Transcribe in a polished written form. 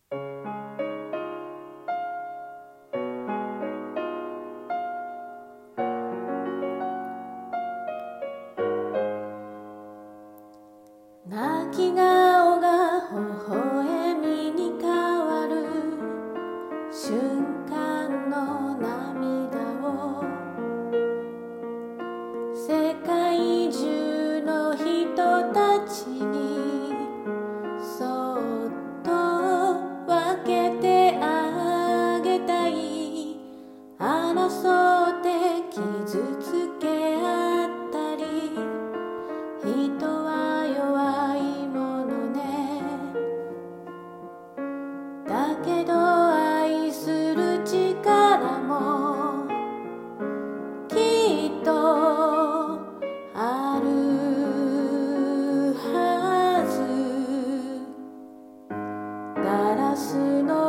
泣き顔が微笑みに変わる瞬間の涙を世界中の人たちにそっと分けてあげたい。争って傷つけ合ったり、人は弱いものね。だけど愛する力もきっとあるはず。ガラスの